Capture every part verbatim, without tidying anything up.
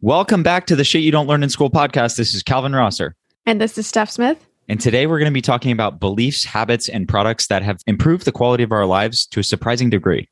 Welcome back to the Shit You Don't Learn in School podcast. This is Calvin Rosser. And this is Steph Smith. And today we're going to be talking about beliefs, habits, and products that have improved the quality of our lives to a surprising degree.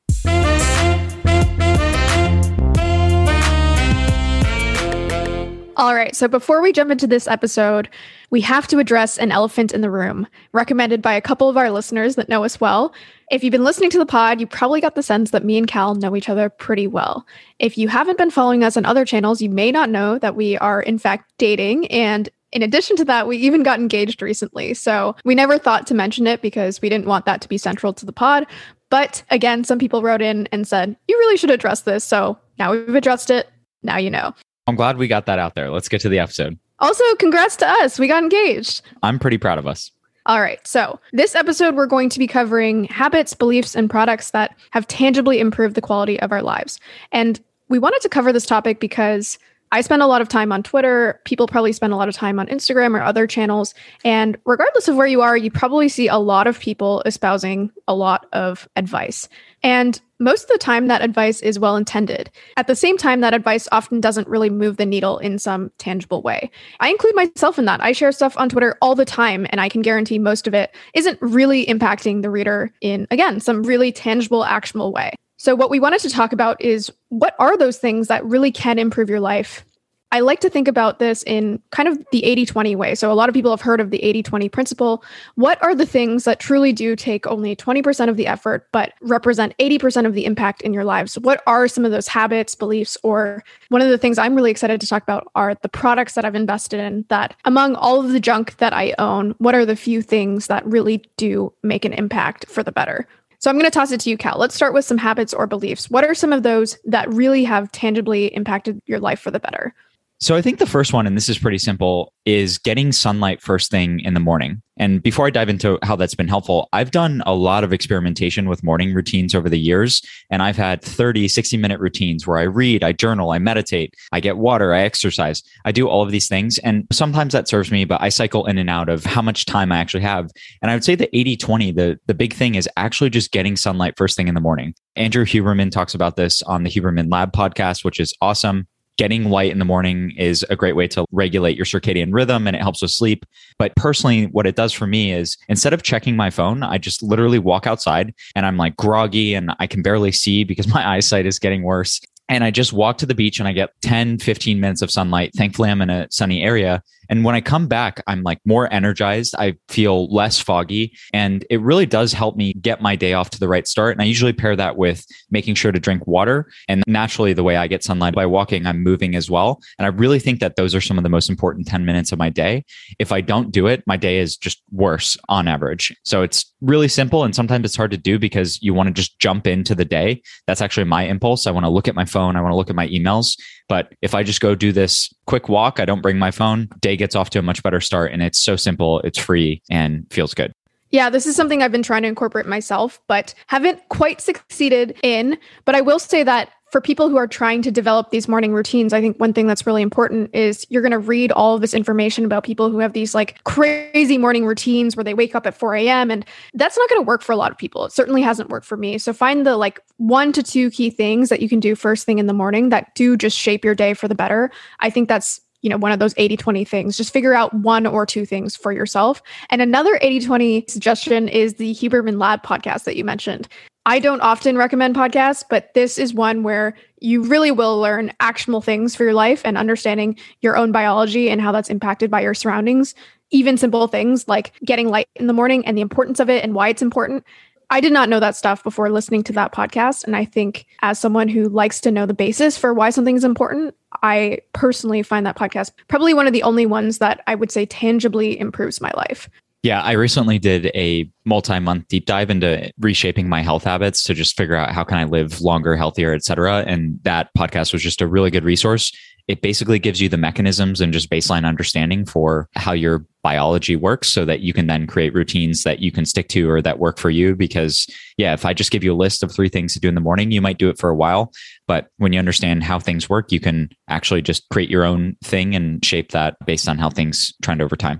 All right, so before we jump into this episode, we have to address an elephant in the room, recommended by a couple of our listeners that know us well. If you've been listening to the pod, you probably got the sense that me and Cal know each other pretty well. If you haven't been following us on other channels, you may not know that we are in fact dating, and in addition to that, we even got engaged recently. So we never thought to mention it because we didn't want that to be central to the pod. But again, some people wrote in and said, you really should address this. So now we've addressed it. Now you know. I'm glad we got that out there. Let's get to the episode. Also, congrats to us. We got engaged. I'm pretty proud of us. All right. So this episode, we're going to be covering habits, beliefs, and products that have tangibly improved the quality of our lives. And we wanted to cover this topic because I spend a lot of time on Twitter. People probably spend a lot of time on Instagram or other channels. And regardless of where you are, you probably see a lot of people espousing a lot of advice. And most of the time, that advice is well-intended. At the same time, that advice often doesn't really move the needle in some tangible way. I include myself in that. I share stuff on Twitter all the time, and I can guarantee most of it isn't really impacting the reader in, again, some really tangible, actionable way. So what we wanted to talk about is what are those things that really can improve your life? I like to think about this in kind of the eighty twenty way. So a lot of people have heard of the eighty twenty principle. What are the things that truly do take only twenty percent of the effort, but represent eighty percent of the impact in your lives? What are some of those habits, beliefs, or one of the things I'm really excited to talk about are the products that I've invested in that among all of the junk that I own, what are the few things that really do make an impact for the better? So I'm going to toss it to you, Cal. Let's start with some habits or beliefs. What are some of those that really have tangibly impacted your life for the better? So I think the first one, and this is pretty simple, is getting sunlight first thing in the morning. And before I dive into how that's been helpful, I've done a lot of experimentation with morning routines over the years. And I've had thirty, sixty minute routines where I read, I journal, I meditate, I get water, I exercise. I do all of these things. And sometimes that serves me, but I cycle in and out of how much time I actually have. And I would say the eighty twenty, the, the big thing is actually just getting sunlight first thing in the morning. Andrew Huberman talks about this on the Huberman Lab podcast, which is awesome. Getting light in the morning is a great way to regulate your circadian rhythm and it helps with sleep. But personally, what it does for me is instead of checking my phone, I just literally walk outside and I'm like groggy and I can barely see because my eyesight is getting worse. And I just walk to the beach and I get ten, fifteen minutes of sunlight. Thankfully, I'm in a sunny area. And when I come back, I'm like more energized. I feel less foggy. And it really does help me get my day off to the right start. And I usually pair that with making sure to drink water. And naturally, the way I get sunlight by walking, I'm moving as well. And I really think that those are some of the most important ten minutes of my day. If I don't do it, my day is just worse on average. So it's really simple. And sometimes it's hard to do because you want to just jump into the day. That's actually my impulse. I want to look at my phone. I want to look at my emails. But if I just go do this quick walk, I don't bring my phone, day gets off to a much better start. And it's so simple, it's free and feels good. Yeah, this is something I've been trying to incorporate myself, but haven't quite succeeded in. But I will say that for people who are trying to develop these morning routines, I think one thing that's really important is you're going to read all of this information about people who have these like crazy morning routines where they wake up at four a.m. And that's not going to work for a lot of people. It certainly hasn't worked for me. So find the like one to two key things that you can do first thing in the morning that do just shape your day for the better. I think that's you know, one of those eighty twenty things. Just figure out one or two things for yourself. And another eighty twenty suggestion is the Huberman Lab podcast that you mentioned. I don't often recommend podcasts, but this is one where you really will learn actionable things for your life and understanding your own biology and how that's impacted by your surroundings. Even simple things like getting light in the morning and the importance of it and why it's important. I did not know that stuff before listening to that podcast. And I think as someone who likes to know the basis for why something is important, I personally find that podcast probably one of the only ones that I would say tangibly improves my life. Yeah, I recently did a multi-month deep dive into reshaping my health habits to just figure out how can I live longer, healthier, et cetera. And that podcast was just a really good resource. It basically gives you the mechanisms and just baseline understanding for how your biology works so that you can then create routines that you can stick to or that work for you. Because yeah, if I just give you a list of three things to do in the morning, you might do it for a while. But when you understand how things work, you can actually just create your own thing and shape that based on how things trend over time.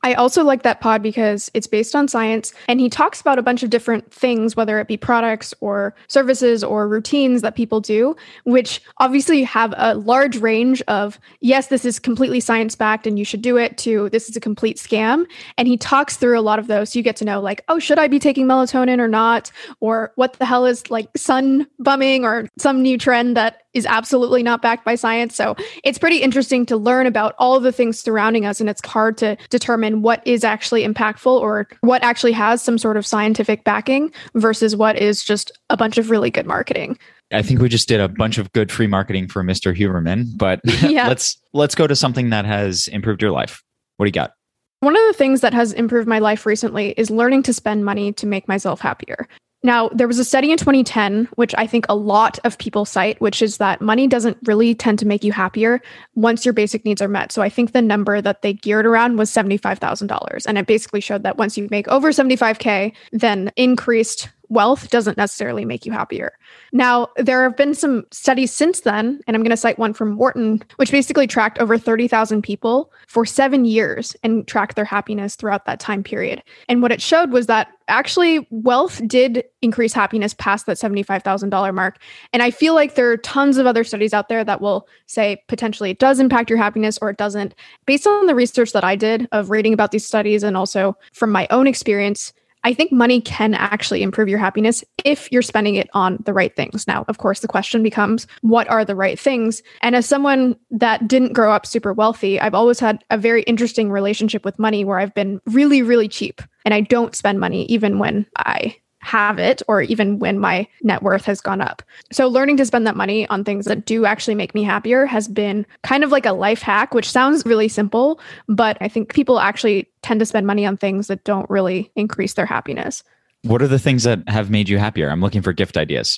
I also like that pod because it's based on science and he talks about a bunch of different things, whether it be products or services or routines that people do, which obviously have a large range of, yes, this is completely science-backed and you should do it, to this is a complete scam. And he talks through a lot of those. So you get to know like, oh, should I be taking melatonin or not? Or what the hell is like sun bumming or some new trend that is absolutely not backed by science. So it's pretty interesting to learn about all of the things surrounding us. And it's hard to determine what is actually impactful or what actually has some sort of scientific backing versus what is just a bunch of really good marketing. I think we just did a bunch of good free marketing for Mister Huberman, but yeah. let's let's go to something that has improved your life. What do you got? One of the things that has improved my life recently is learning to spend money to make myself happier. Now, there was a study in twenty ten, which I think a lot of people cite, which is that money doesn't really tend to make you happier once your basic needs are met. So I think the number that they geared around was seventy-five thousand dollars. And it basically showed that once you make over seventy-five K, then increased wealth doesn't necessarily make you happier. Now, there have been some studies since then, and I'm going to cite one from Wharton, which basically tracked over thirty thousand people for seven years and tracked their happiness throughout that time period. And what it showed was that actually wealth did increase happiness past that seventy-five thousand dollars mark. And I feel like there are tons of other studies out there that will say potentially it does impact your happiness or it doesn't. Based on the research that I did of reading about these studies and also from my own experience, I think money can actually improve your happiness if you're spending it on the right things. Now, of course, the question becomes, what are the right things? And as someone that didn't grow up super wealthy, I've always had a very interesting relationship with money where I've been really, really cheap and I don't spend money even when I have it or even when my net worth has gone up. So learning to spend that money on things that do actually make me happier has been kind of like a life hack, which sounds really simple, but I think people actually tend to spend money on things that don't really increase their happiness. What are the things that have made you happier? I'm looking for gift ideas.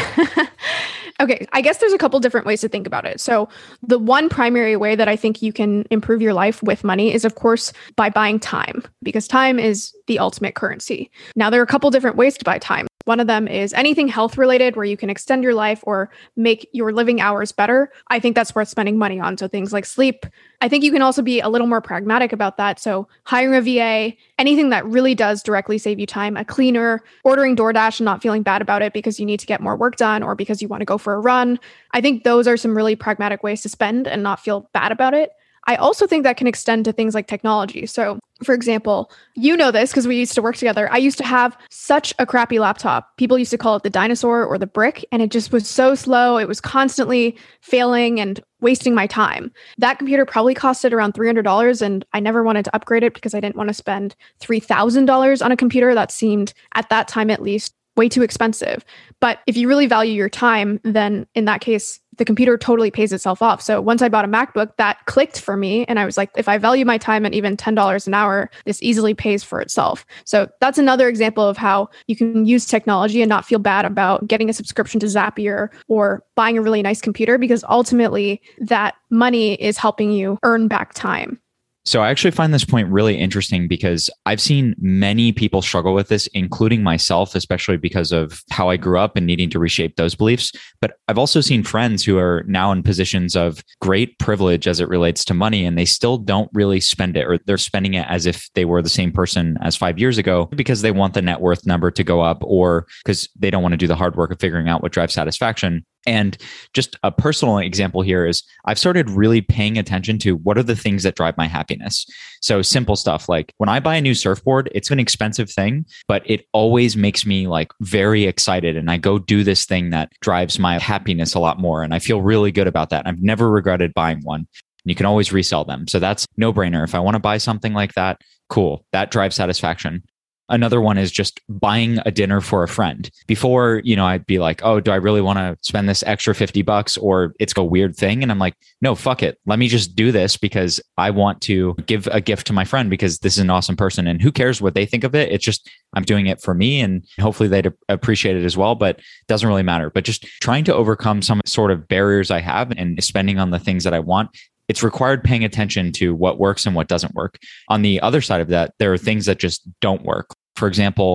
Okay, I guess there's a couple different ways to think about it. So the one primary way that I think you can improve your life with money is, of course, by buying time, because time is the ultimate currency. Now, there are a couple different ways to buy time. One of them is anything health related where you can extend your life or make your living hours better. I think that's worth spending money on. So things like sleep. I think you can also be a little more pragmatic about that. So hiring a V A, anything that really does directly save you time, a cleaner, ordering DoorDash and not feeling bad about it because you need to get more work done or because you want to go for a run. I think those are some really pragmatic ways to spend and not feel bad about it. I also think that can extend to things like technology. So, for example, you know this because we used to work together. I used to have such a crappy laptop. People used to call it the dinosaur or the brick, and it just was so slow. It was constantly failing and wasting my time. That computer probably costed around three hundred dollars, and I never wanted to upgrade it because I didn't want to spend three thousand dollars on a computer that seemed, at that time at least, way too expensive. But if you really value your time, then in that case, the computer totally pays itself off. So once I bought a MacBook, that clicked for me. And I was like, if I value my time at even ten dollars an hour, this easily pays for itself. So that's another example of how you can use technology and not feel bad about getting a subscription to Zapier or buying a really nice computer, because ultimately that money is helping you earn back time. So I actually find this point really interesting because I've seen many people struggle with this, including myself, especially because of how I grew up and needing to reshape those beliefs. But I've also seen friends who are now in positions of great privilege as it relates to money, and they still don't really spend it, or they're spending it as if they were the same person as five years ago because they want the net worth number to go up or because they don't want to do the hard work of figuring out what drives satisfaction. And just a personal example here is I've started really paying attention to what are the things that drive my happiness. So simple stuff like when I buy a new surfboard, it's an expensive thing, but it always makes me like very excited. And I go do this thing that drives my happiness a lot more. And I feel really good about that. I've never regretted buying one. You can always resell them. So that's no brainer. If I want to buy something like that, cool. That drives satisfaction. Another one is just buying a dinner for a friend. Before, you know, I'd be like, oh, do I really want to spend this extra fifty bucks or it's a weird thing? And I'm like, no, fuck it. Let me just do this because I want to give a gift to my friend because this is an awesome person. And who cares what they think of it? It's just, I'm doing it for me and hopefully they'd appreciate it as well, but it doesn't really matter. But just trying to overcome some sort of barriers I have and spending on the things that I want. It's required paying attention to what works and what doesn't work. On the other side of that, there are things that just don't work. For example,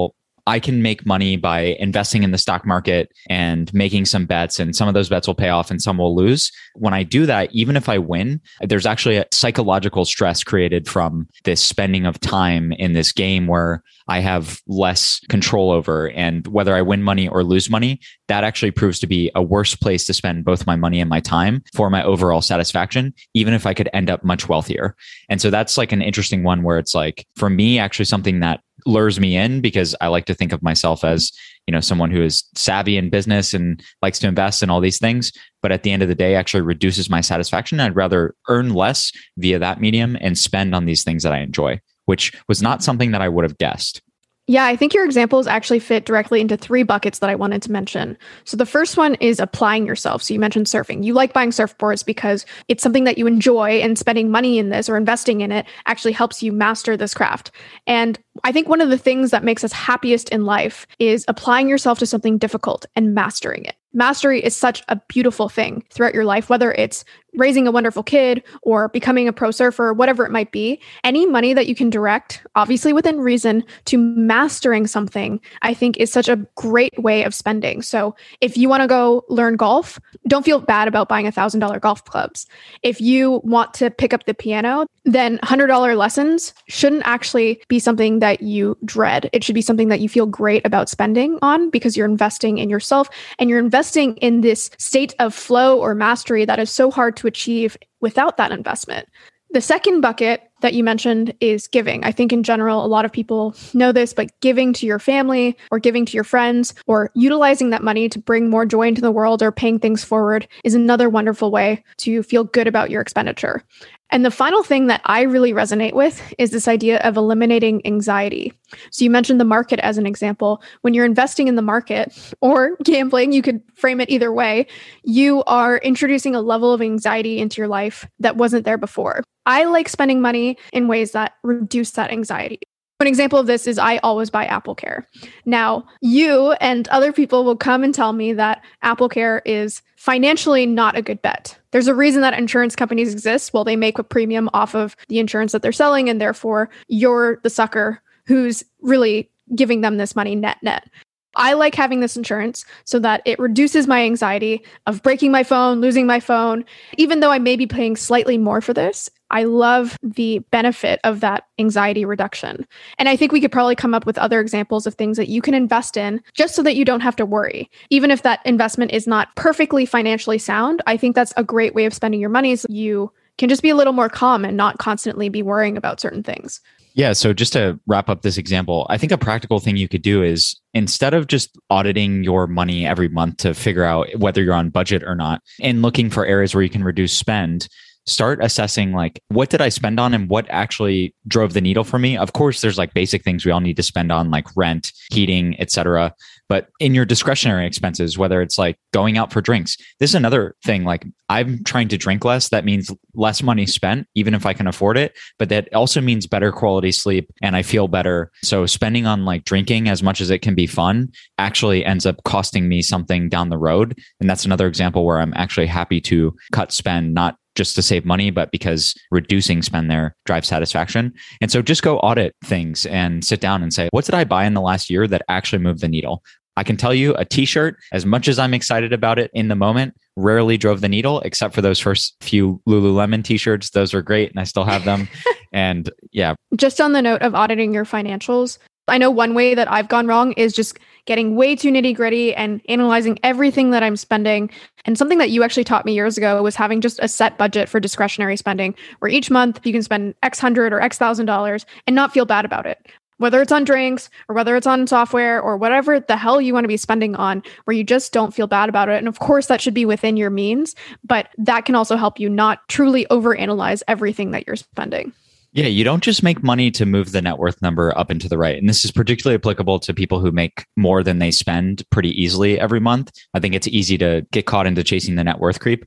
I can make money by investing in the stock market and making some bets, and some of those bets will pay off and some will lose. When I do that, even if I win, there's actually a psychological stress created from this spending of time in this game where I have less control over. And whether I win money or lose money, that actually proves to be a worse place to spend both my money and my time for my overall satisfaction, even if I could end up much wealthier. And so that's like an interesting one where it's like, for me, actually something that lures me in, because I like to think of myself as, you know, someone who is savvy in business and likes to invest in all these things. But at the end of the day, actually reduces my satisfaction. I'd rather earn less via that medium and spend on these things that I enjoy, which was not something that I would have guessed. Yeah, I think your examples actually fit directly into three buckets that I wanted to mention. So the first one is applying yourself. So you mentioned surfing. You like buying surfboards because it's something that you enjoy, and spending money in this or investing in it actually helps you master this craft. And I think one of the things that makes us happiest in life is applying yourself to something difficult and mastering it. Mastery is such a beautiful thing throughout your life, whether it's raising a wonderful kid or becoming a pro surfer, whatever it might be. Any money that you can direct, obviously within reason, to mastering something, I think is such a great way of spending. So if you want to go learn golf, don't feel bad about buying one thousand dollars golf clubs. If you want to pick up the piano, then one hundred dollars lessons shouldn't actually be something that you dread. It should be something that you feel great about spending on, because you're investing in yourself and you're investing in this state of flow or mastery that is so hard to achieve without that investment. The second bucket that you mentioned is giving. I think in general, a lot of people know this, but giving to your family or giving to your friends or utilizing that money to bring more joy into the world or paying things forward is another wonderful way to feel good about your expenditure. And the final thing that I really resonate with is this idea of eliminating anxiety. So you mentioned the market as an example. When you're investing in the market or gambling, you could frame it either way, you are introducing a level of anxiety into your life that wasn't there before. I like spending money in ways that reduce that anxiety. An example of this is I always buy AppleCare. Now, you and other people will come and tell me that AppleCare is financially not a good bet. There's a reason that insurance companies exist. Well, they make a premium off of the insurance that they're selling, and therefore you're the sucker who's really giving them this money net net. I like having this insurance so that it reduces my anxiety of breaking my phone, losing my phone. Even though I may be paying slightly more for this, I love the benefit of that anxiety reduction. And I think we could probably come up with other examples of things that you can invest in just so that you don't have to worry. Even if that investment is not perfectly financially sound, I think that's a great way of spending your money so you can just be a little more calm and not constantly be worrying about certain things. Yeah. So just to wrap up this example, I think a practical thing you could do is, instead of just auditing your money every month to figure out whether you're on budget or not and looking for areas where you can reduce spend, start assessing like, what did I spend on and what actually drove the needle for me? Of course, there's like basic things we all need to spend on, like rent, heating, et cetera. But in your discretionary expenses, whether it's like going out for drinks, this is another thing. Like, I'm trying to drink less. That means less money spent, even if I can afford it. But that also means better quality sleep and I feel better. So spending on like drinking, as much as it can be fun, actually ends up costing me something down the road. And that's another example where I'm actually happy to cut spend, not just to save money, but because reducing spend there drives satisfaction. And so just go audit things and sit down and say, what did I buy in the last year that actually moved the needle? I can tell you a t-shirt, as much as I'm excited about it in the moment, rarely drove the needle, except for those first few Lululemon t-shirts. Those were great and I still have them. And yeah. Just on the note of auditing your financials, I know one way that I've gone wrong is just getting way too nitty gritty and analyzing everything that I'm spending. And something that you actually taught me years ago was having just a set budget for discretionary spending, where each month you can spend X hundred or X thousand dollars and not feel bad about it. Whether it's on drinks or whether it's on software or whatever the hell you want to be spending on, where you just don't feel bad about it. And of course, that should be within your means, but that can also help you not truly overanalyze everything that you're spending. Yeah, you don't just make money to move the net worth number up and to the right. And this is particularly applicable to people who make more than they spend pretty easily every month. I think it's easy to get caught into chasing the net worth creep.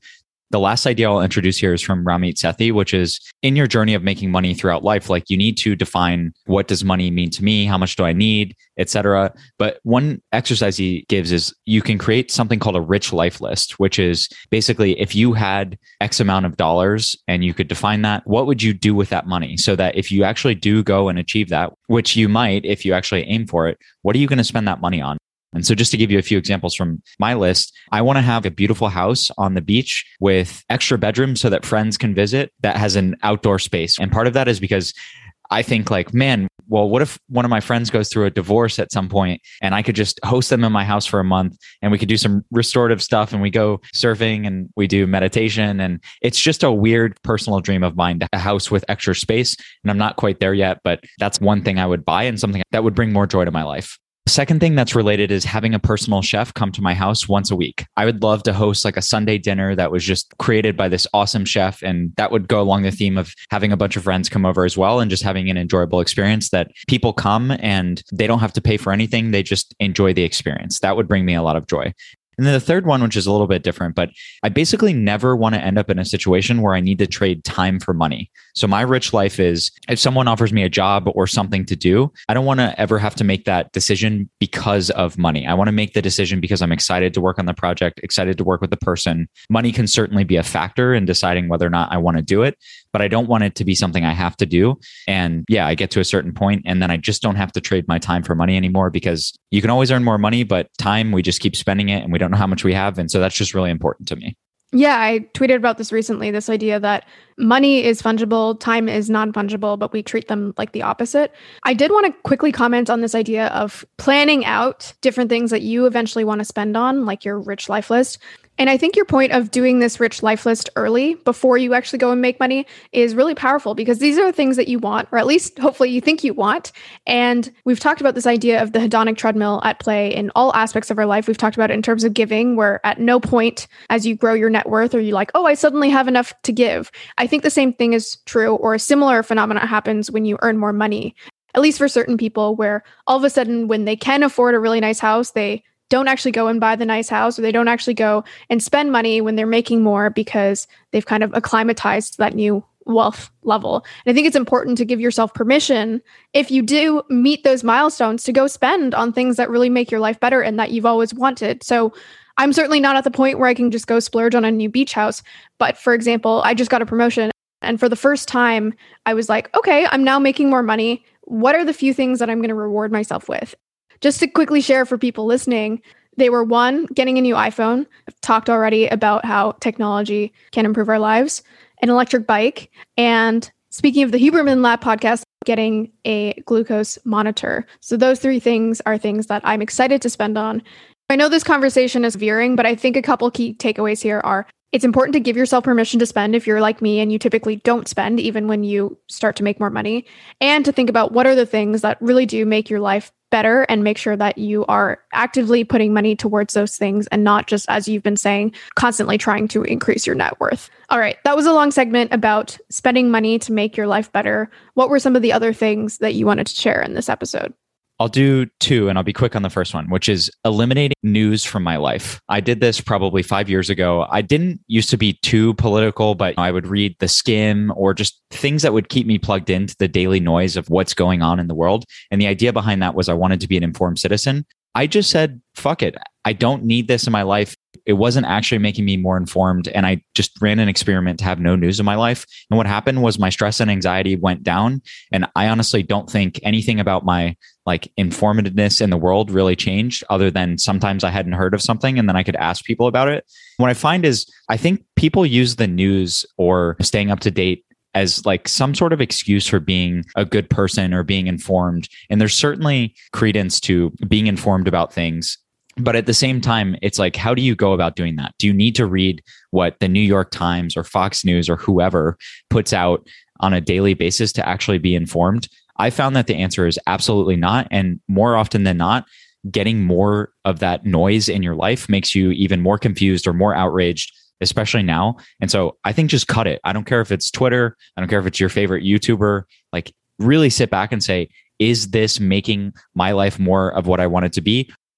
The last idea I'll introduce here is from Ramit Sethi, which is in your journey of making money throughout life, like you need to define what does money mean to me? How much do I need, et cetera. But one exercise he gives is you can create something called a rich life list, which is basically if you had X amount of dollars and you could define that, what would you do with that money? So that if you actually do go and achieve that, which you might if you actually aim for it, what are you going to spend that money on? And so just to give you a few examples from my list, I want to have a beautiful house on the beach with extra bedrooms so that friends can visit that has an outdoor space. And part of that is because I think like, man, well, what if one of my friends goes through a divorce at some point and I could just host them in my house for a month and we could do some restorative stuff and we go surfing and we do meditation. And it's just a weird personal dream of mine, a house with extra space. And I'm not quite there yet, but that's one thing I would buy and something that would bring more joy to my life. The second thing that's related is having a personal chef come to my house once a week. I would love to host like a Sunday dinner that was just created by this awesome chef. And that would go along the theme of having a bunch of friends come over as well and just having an enjoyable experience that people come and they don't have to pay for anything. They just enjoy the experience. That would bring me a lot of joy. And then the third one, which is a little bit different, but I basically never want to end up in a situation where I need to trade time for money. So my rich life is if someone offers me a job or something to do, I don't want to ever have to make that decision because of money. I want to make the decision because I'm excited to work on the project, excited to work with the person. Money can certainly be a factor in deciding whether or not I want to do it, but I don't want it to be something I have to do. And yeah, I get to a certain point and then I just don't have to trade my time for money anymore because you can always earn more money, but time, we just keep spending it and we don't know how much we have. And so that's just really important to me. Yeah, I tweeted about this recently, this idea that money is fungible, time is non-fungible, but we treat them like the opposite. I did want to quickly comment on this idea of planning out different things that you eventually want to spend on, like your rich life list. And I think your point of doing this rich life list early before you actually go and make money is really powerful because these are the things that you want, or at least hopefully you think you want. And we've talked about this idea of the hedonic treadmill at play in all aspects of our life. We've talked about it in terms of giving, where at no point as you grow your net worth are you like, oh, I suddenly have enough to give. I think the same thing is true, or a similar phenomenon happens when you earn more money, at least for certain people, where all of a sudden when they can afford a really nice house, they don't actually go and buy the nice house, or they don't actually go and spend money when they're making more because they've kind of acclimatized to that new wealth level. And I think it's important to give yourself permission, if you do meet those milestones, to go spend on things that really make your life better and that you've always wanted. So I'm certainly not at the point where I can just go splurge on a new beach house. But for example, I just got a promotion. And for the first time, I was like, okay, I'm now making more money. What are the few things that I'm going to reward myself with? Just to quickly share for people listening, they were one, getting a new iPhone. I've talked already about how technology can improve our lives, an electric bike, and speaking of the Huberman Lab podcast, getting a glucose monitor. So those three things are things that I'm excited to spend on. I know this conversation is veering, but I think a couple key takeaways here are it's important to give yourself permission to spend if you're like me and you typically don't spend even when you start to make more money, and to think about what are the things that really do make your life better and make sure that you are actively putting money towards those things and not just, as you've been saying, constantly trying to increase your net worth. All right, that was a long segment about spending money to make your life better. What were some of the other things that you wanted to share in this episode? I'll do two, and I'll be quick on the first one, which is eliminating news from my life. I did this probably five years ago. I didn't used to be too political, but I would read The Skim or just things that would keep me plugged into the daily noise of what's going on in the world. And the idea behind that was I wanted to be an informed citizen. I just said, fuck it. I don't need this in my life. It wasn't actually making me more informed. And I just ran an experiment to have no news in my life. And what happened was my stress and anxiety went down. And I honestly don't think anything about my like informativeness in the world really changed, other than sometimes I hadn't heard of something and then I could ask people about it. What I find is I think people use the news or staying up to date as like some sort of excuse for being a good person or being informed. And there's certainly credence to being informed about things. But at the same time, it's like, how do you go about doing that? Do you need to read what the New York Times or Fox News or whoever puts out on a daily basis to actually be informed? I found that the answer is absolutely not. And more often than not, getting more of that noise in your life makes you even more confused or more outraged, especially now. And so I think just cut it. I don't care if it's Twitter. I don't care if it's your favorite YouTuber. Like really sit back and say, is this making my life more of what I want it to be?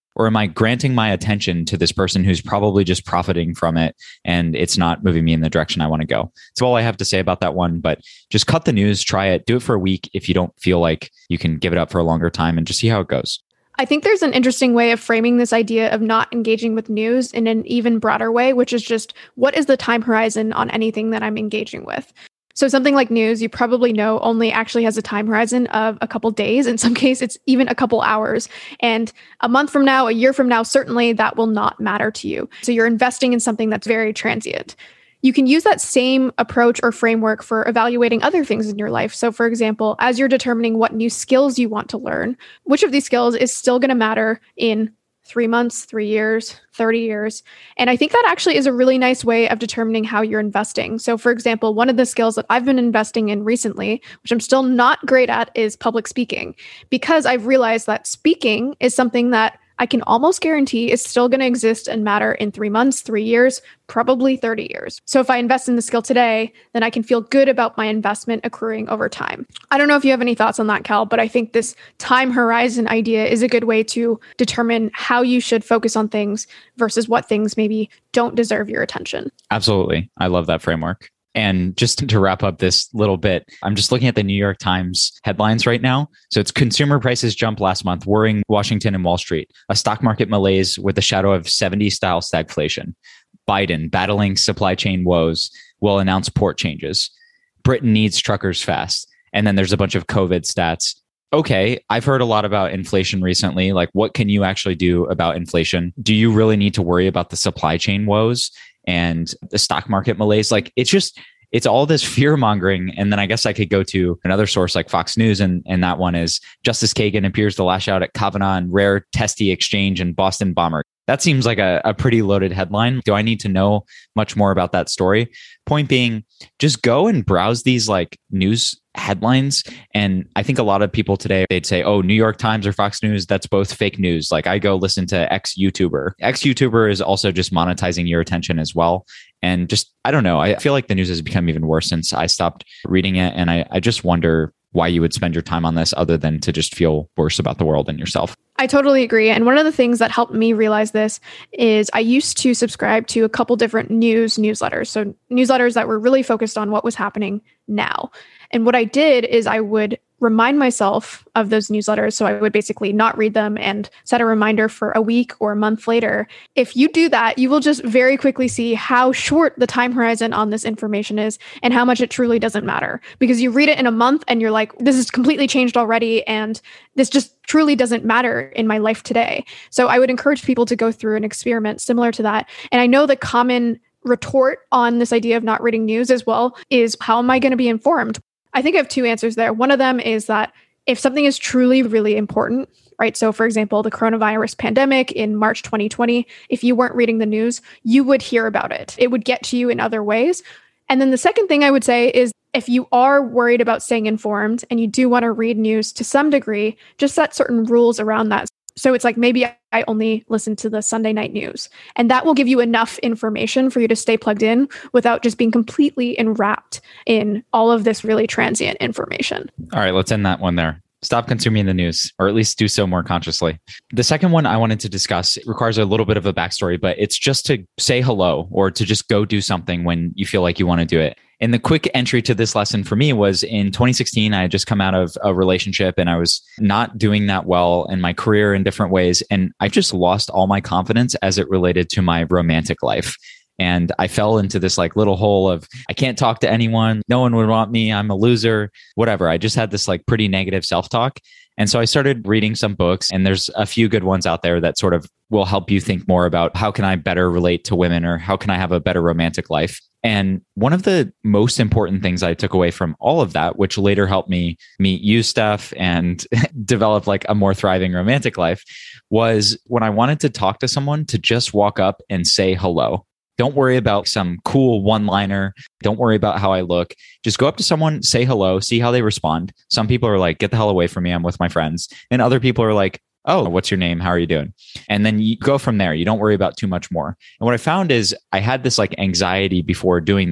Or am I granting my attention to this person who's probably just profiting from it and it's not moving me in the direction I want to go? That's all I have to say about that one. But just cut the news, try it, do it for a week if you don't feel like you can give it up for a longer time and just see how it goes. I think there's an interesting way of framing this idea of not engaging with news in an even broader way, which is just what is the time horizon on anything that I'm engaging with? So something like news, you probably know only actually has a time horizon of a couple days. In some cases, it's even a couple hours. And a month from now, a year from now, certainly that will not matter to you. So you're investing in something that's very transient. You can use that same approach or framework for evaluating other things in your life. So for example, as you're determining what new skills you want to learn, which of these skills is still going to matter in three months, three years, thirty years. And I think that actually is a really nice way of determining how you're investing. So for example, one of the skills that I've been investing in recently, which I'm still not great at, is public speaking, because I've realized that speaking is something that I can almost guarantee is still going to exist and matter in three months, three years, probably thirty years. So if I invest in the skill today, then I can feel good about my investment accruing over time. I don't know if you have any thoughts on that, Cal, but I think this time horizon idea is a good way to determine how you should focus on things versus what things maybe don't deserve your attention. Absolutely. I love that framework. And just to wrap up this little bit, I'm just looking at the New York Times headlines right now. So it's consumer prices jump last month, worrying Washington and Wall Street. A stock market malaise with the shadow of seventies style stagflation. Biden battling supply chain woes will announce port changes. Britain needs truckers fast. And then there's a bunch of COVID stats. Okay, I've heard a lot about inflation recently. Like, what can you actually do about inflation? Do you really need to worry about the supply chain woes and the stock market malaise? Like, it's just, it's all this fear mongering. And then I guess I could go to another source like Fox News. And, and that one is Justice Kagan appears to lash out at Kavanaugh and rare testy exchange and Boston bomber. That seems like a, a pretty loaded headline. Do I need to know much more about that story? Point being, just go and browse these like news headlines. And I think a lot of people today, they'd say, oh, New York Times or Fox News, that's both fake news. Like I go listen to X YouTuber. X YouTuber is also just monetizing your attention as well. And just, I don't know, I feel like the news has become even worse since I stopped reading it. And I, I just wonder why you would spend your time on this other than to just feel worse about the world and yourself. I totally agree. And one of the things that helped me realize this is I used to subscribe to a couple different news newsletters. So newsletters that were really focused on what was happening now. And what I did is I would remind myself of those newsletters. So I would basically not read them and set a reminder for a week or a month later. If you do that, you will just very quickly see how short the time horizon on this information is and how much it truly doesn't matter. Because you read it in a month and you're like, this is completely changed already. And this just truly doesn't matter in my life today. So I would encourage people to go through an experiment similar to that. And I know the common retort on this idea of not reading news as well is, how am I going to be informed? I think I have two answers there. One of them is that if something is truly, really important, right? So for example, the coronavirus pandemic in March twenty twenty, if you weren't reading the news, you would hear about it. It would get to you in other ways. And then the second thing I would say is, if you are worried about staying informed and you do want to read news to some degree, just set certain rules around that. So it's like, maybe I only listen to the Sunday night news, and that will give you enough information for you to stay plugged in without just being completely enwrapped in all of this really transient information. All right, let's end that one there. Stop consuming the news, or at least do so more consciously. The second one I wanted to discuss requires a little bit of a backstory, but it's just to say hello or to just go do something when you feel like you want to do it. And the quick entry to this lesson for me was in twenty sixteen, I had just come out of a relationship and I was not doing that well in my career in different ways. And I just lost all my confidence as it related to my romantic life. And I fell into this like little hole of, I can't talk to anyone. No one would want me. I'm a loser, whatever. I just had this like pretty negative self-talk. And so I started reading some books, and there's a few good ones out there that sort of will help you think more about how can I better relate to women, or how can I have a better romantic life. And one of the most important things I took away from all of that, which later helped me meet you, Steph, and develop like a more thriving romantic life, was when I wanted to talk to someone, to just walk up and say hello. Don't worry about some cool one-liner. Don't worry about how I look. Just go up to someone, say hello, see how they respond. Some people are like, get the hell away from me, I'm with my friends. And other people are like, oh, what's your name? How are you doing? And then you go from there. You don't worry about too much more. And what I found is I had this like anxiety before doing this,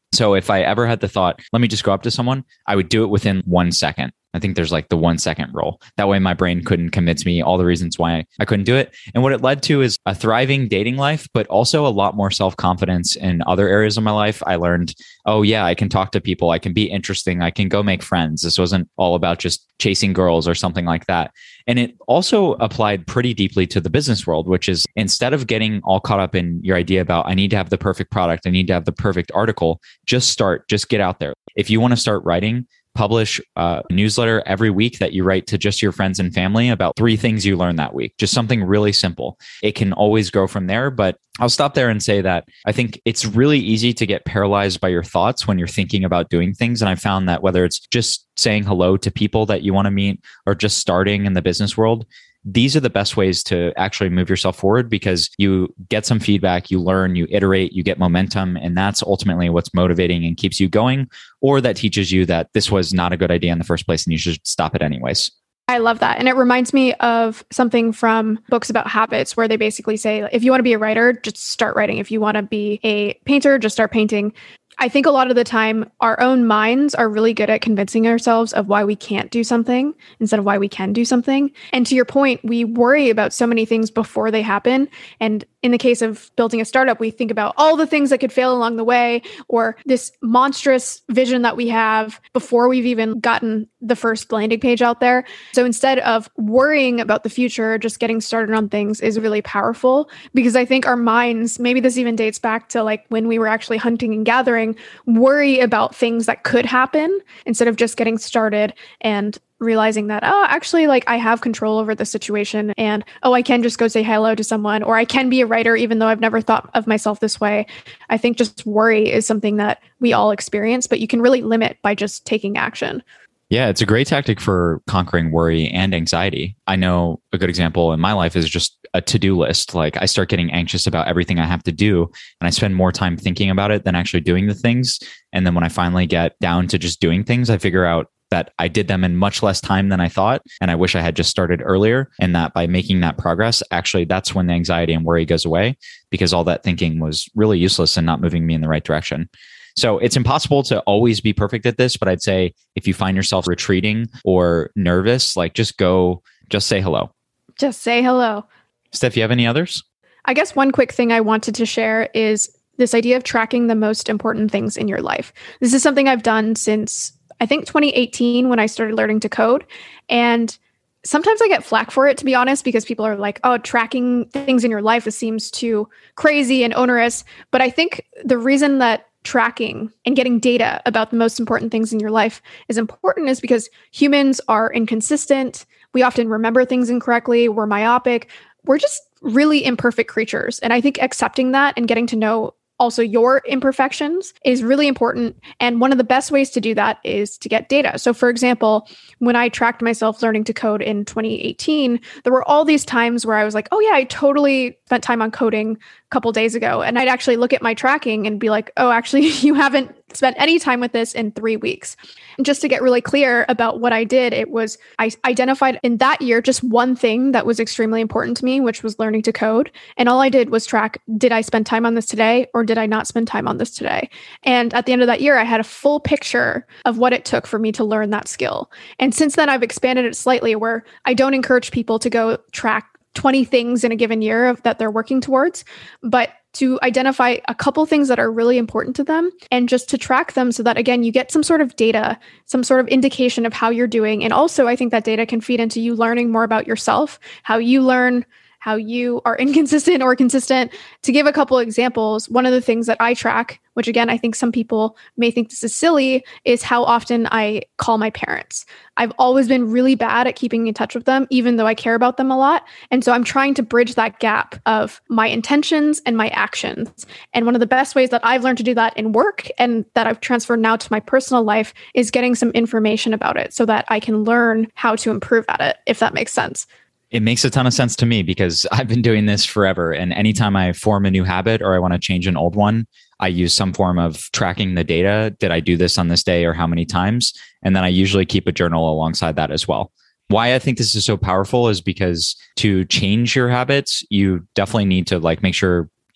So if I ever had the thought, let me just go up to someone, I would do it within one second. I think there's like the one second rule. That way my brain couldn't convince me all the reasons why I couldn't do it. And what it led to is a thriving dating life, but also a lot more self-confidence in other areas of my life. I learned, oh yeah, I can talk to people. I can be interesting. I can go make friends. This wasn't all about just chasing girls or something like that. And it also applied pretty deeply to the business world, which is instead of getting all caught up in your idea about, I need to have the perfect product, I need to have the perfect article, just start, just get out there. If you want to start writing, publish a newsletter every week that you write to just your friends and family about three things you learned that week. Just something really simple. It can always grow from there, but I'll stop there and say that I think it's really easy to get paralyzed by your thoughts when you're thinking about doing things. And I found that whether it's just saying hello to people that you want to meet or just starting in the business world, these are the best ways to actually move yourself forward because you get some feedback, you learn, you iterate, you get momentum, and that's ultimately what's motivating and keeps you going, or that teaches you that this was not a good idea in the first place and you should stop it anyways. I love that. And it reminds me of something from books about habits where they basically say, if you want to be a writer, just start writing. If you want to be a painter, just start painting. I think a lot of the time, our own minds are really good at convincing ourselves of why we can't do something instead of why we can do something. And to your point, we worry about so many things before they happen. And in the case of building a startup, we think about all the things that could fail along the way, or this monstrous vision that we have before we've even gotten the first landing page out there. So instead of worrying about the future, just getting started on things is really powerful, because I think our minds, maybe this even dates back to like when we were actually hunting and gathering, worry about things that could happen instead of just getting started and realizing that, oh, actually, like I have control over the situation, and oh, I can just go say hello to someone, or I can be a writer, even though I've never thought of myself this way. I think just worry is something that we all experience, but you can really limit by just taking action. Yeah, it's a great tactic for conquering worry and anxiety. I know a good example in my life is just a to-do list. Like I start getting anxious about everything I have to do, and I spend more time thinking about it than actually doing the things. And then when I finally get down to just doing things, I figure out that I did them in much less time than I thought. And I wish I had just started earlier. And that by making that progress, actually, that's when the anxiety and worry goes away, because all that thinking was really useless and not moving me in the right direction. So it's impossible to always be perfect at this, but I'd say if you find yourself retreating or nervous, like just go, just say hello. Just say hello. Steph, you have any others? I guess one quick thing I wanted to share is this idea of tracking the most important things in your life. This is something I've done since I think twenty eighteen when I started learning to code. And sometimes I get flack for it, to be honest, because people are like, oh, tracking things in your life, this seems too crazy and onerous. But I think the reason that tracking and getting data about the most important things in your life is important is because humans are inconsistent. We often remember things incorrectly. We're myopic. We're just really imperfect creatures. And I think accepting that and getting to know also your imperfections is really important. And one of the best ways to do that is to get data. So for example, when I tracked myself learning to code in twenty eighteen, there were all these times where I was like, oh yeah, I totally spent time on coding a couple days ago. And I'd actually look at my tracking and be like, oh, actually, you haven't spent any time with this in three weeks. And just to get really clear about what I did, it was I identified in that year just one thing that was extremely important to me, which was learning to code. And all I did was track, did I spend time on this today or did I not spend time on this today? And at the end of that year, I had a full picture of what it took for me to learn that skill. And since then, I've expanded it slightly where I don't encourage people to go track twenty things in a given year of, that they're working towards, but to identify a couple things that are really important to them and just to track them so that, again, you get some sort of data, some sort of indication of how you're doing. And also, I think that data can feed into you learning more about yourself, how you learn, how you are inconsistent or consistent. To give a couple examples, one of the things that I track, which again, I think some people may think this is silly, is how often I call my parents. I've always been really bad at keeping in touch with them, even though I care about them a lot. And so I'm trying to bridge that gap of my intentions and my actions. And one of the best ways that I've learned to do that in work and that I've transferred now to my personal life is getting some information about it so that I can learn how to improve at it, if that makes sense. It makes a ton of sense to me because I've been doing this forever. And anytime I form a new habit or I want to change an old one, I use some form of tracking the data. Did I do this on this day or how many times? And then I usually keep a journal alongside that as well. Why I think this is so powerful is because to change your habits, you definitely need to like make sure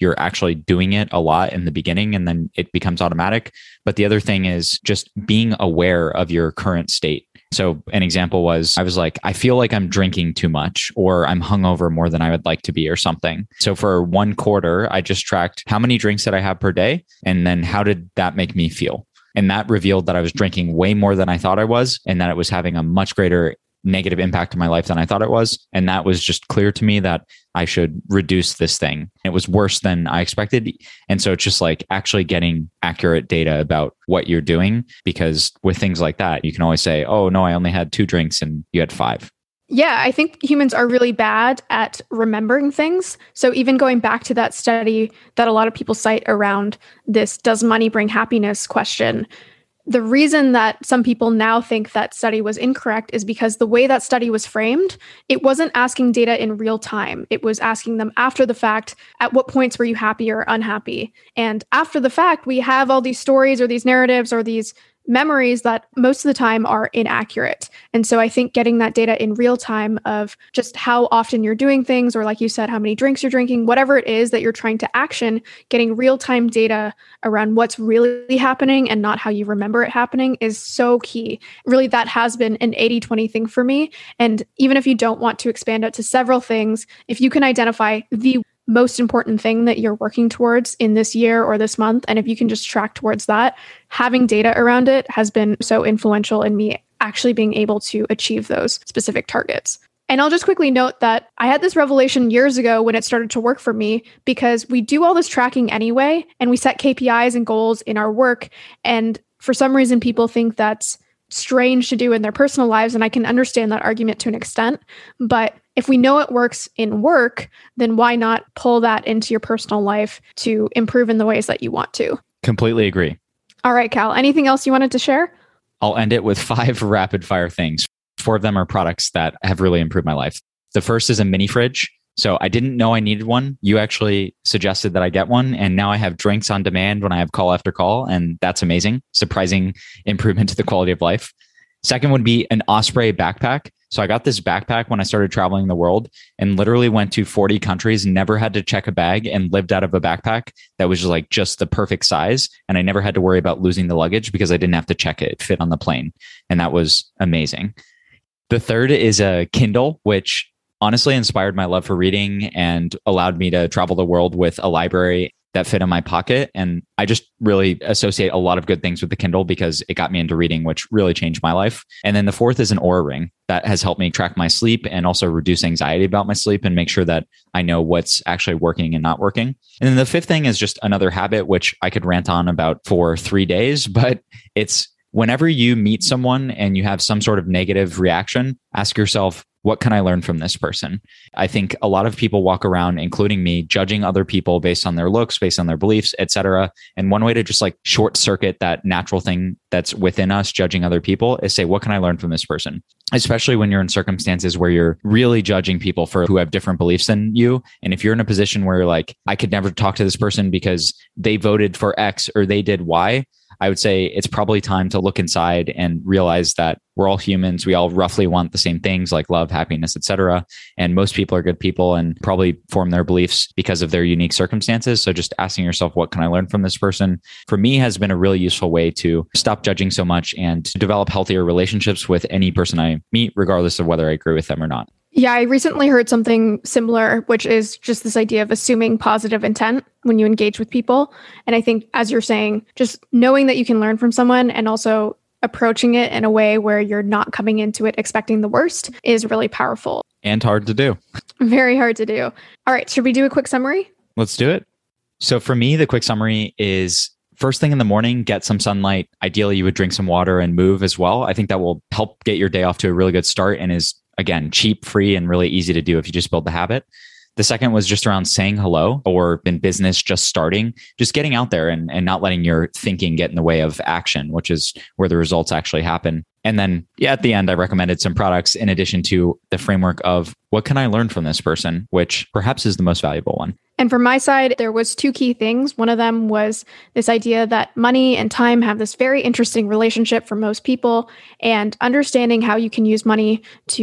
you're actually doing it a lot in the beginning and then it becomes automatic. But the other thing is just being aware of your current state. So an example was, I was like, I feel like I'm drinking too much, or I'm hungover more than I would like to be, or something. So for one quarter, I just tracked how many drinks did I have per day, and then how did that make me feel? And that revealed that I was drinking way more than I thought I was, and that it was having a much greater negative impact in my life than I thought it was. And that was just clear to me that I should reduce this thing. It was worse than I expected. And so it's just like actually getting accurate data about what you're doing, because with things like that, you can always say, oh no, I only had two drinks and you had five. Yeah, I think humans are really bad at remembering things. So even going back to that study that a lot of people cite around this, does money bring happiness question, the reason that some people now think that study was incorrect is because the way that study was framed, it wasn't asking data in real time. It was asking them after the fact, at what points were you happy or unhappy? And after the fact, we have all these stories or these narratives or these memories that most of the time are inaccurate. And so I think getting that data in real time of just how often you're doing things, or like you said, how many drinks you're drinking, whatever it is that you're trying to action, getting real time data around what's really happening and not how you remember it happening is so key. Really, that has been an eighty twenty thing for me. And even if you don't want to expand it to several things, if you can identify the most important thing that you're working towards in this year or this month, and if you can just track towards that, having data around it has been so influential in me actually being able to achieve those specific targets. And I'll just quickly note that I had this revelation years ago when it started to work for me, because we do all this tracking anyway, and we set K P Is and goals in our work. And for some reason, people think that's strange to do in their personal lives. And I can understand that argument to an extent. But if we know it works in work, then why not pull that into your personal life to improve in the ways that you want to? Completely agree. All right, Cal, anything else you wanted to share? I'll end it with five rapid fire things. Four of them are products that have really improved my life. The first is a mini fridge. So I didn't know I needed one. You actually suggested that I get one. And now I have drinks on demand when I have call after call. And that's amazing. Surprising improvement to the quality of life. Second would be an Osprey backpack. So I got this backpack when I started traveling the world and literally went to forty countries, never had to check a bag, and lived out of a backpack that was just like just the perfect size. And I never had to worry about losing the luggage because I didn't have to check it. It fit on the plane. And that was amazing. The third is a Kindle, which honestly inspired my love for reading and allowed me to travel the world with a library that fit in my pocket. And I just really associate a lot of good things with the Kindle because it got me into reading, which really changed my life. And then the fourth is an Oura Ring that has helped me track my sleep and also reduce anxiety about my sleep and make sure that I know what's actually working and not working. And then the fifth thing is just another habit, which I could rant on about for three days, but it's whenever you meet someone and you have some sort of negative reaction, ask yourself, what can I learn from this person? I think a lot of people walk around, including me, judging other people based on their looks, based on their beliefs, et cetera. And one way to just like short circuit that natural thing that's within us, judging other people, is say, what can I learn from this person? Especially when you're in circumstances where you're really judging people for who have different beliefs than you. And if you're in a position where you're like, I could never talk to this person because they voted for X or they did Y, I would say it's probably time to look inside and realize that we're all humans. We all roughly want the same things like love, happiness, et cetera. And most people are good people and probably form their beliefs because of their unique circumstances. So just asking yourself, what can I learn from this person? For me, has been a really useful way to stop judging so much and to develop healthier relationships with any person I meet, regardless of whether I agree with them or not. Yeah, I recently heard something similar, which is just this idea of assuming positive intent when you engage with people. And I think, as you're saying, just knowing that you can learn from someone and also approaching it in a way where you're not coming into it expecting the worst is really powerful. And hard to do. Very hard to do. All right, should we do a quick summary? Let's do it. So for me, the quick summary is first thing in the morning, get some sunlight. Ideally, you would drink some water and move as well. I think that will help get your day off to a really good start and is, again, cheap, free, and really easy to do if you just build the habit. The second was just around saying hello, or in business, just starting, just getting out there and, and not letting your thinking get in the way of action, which is where the results actually happen. And then, yeah, at the end, I recommended some products in addition to the framework of what can I learn from this person, which perhaps is the most valuable one. And from my side, there was two key things. One of them was this idea that money and time have this very interesting relationship for most people, and understanding how you can use money to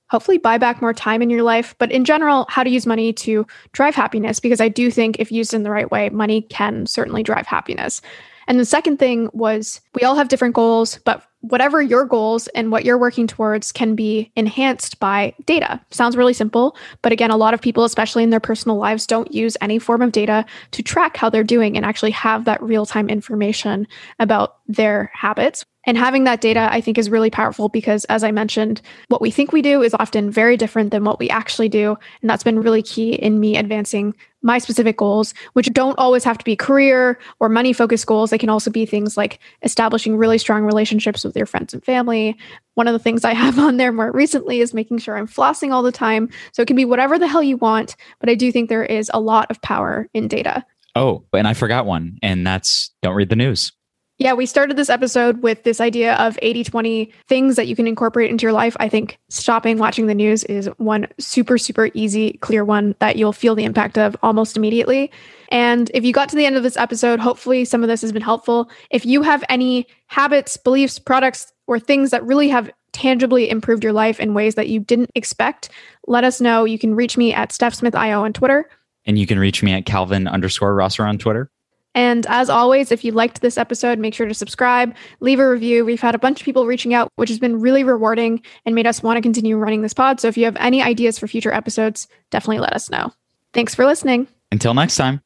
hopefully buy back more time in your life, but in general, how to use money to drive happiness, because I do think if used in the right way, money can certainly drive happiness. And the second thing was we all have different goals, but whatever your goals and what you're working towards can be enhanced by data. Sounds really simple, but again, a lot of people, especially in their personal lives, don't use any form of data to track how they're doing and actually have that real-time information about their habits. And having that data, I think, is really powerful because, as I mentioned, what we think we do is often very different than what we actually do. And that's been really key in me advancing my specific goals, which don't always have to be career or money-focused goals. They can also be things like establishing really strong relationships with your friends and family. One of the things I have on there more recently is making sure I'm flossing all the time. So it can be whatever the hell you want, but I do think there is a lot of power in data. Oh, and I forgot one, and that's don't read the news. Yeah, we started this episode with this idea of eighty twenty things that you can incorporate into your life. I think stopping watching the news is one super, super easy, clear one that you'll feel the impact of almost immediately. And if you got to the end of this episode, hopefully some of this has been helpful. If you have any habits, beliefs, products, or things that really have tangibly improved your life in ways that you didn't expect, let us know. You can reach me at Steph Smith I O on Twitter. And you can reach me at Calvin underscore Rosser on Twitter. And as always, if you liked this episode, make sure to subscribe, leave a review. We've had a bunch of people reaching out, which has been really rewarding and made us want to continue running this pod. So if you have any ideas for future episodes, definitely let us know. Thanks for listening. Until next time.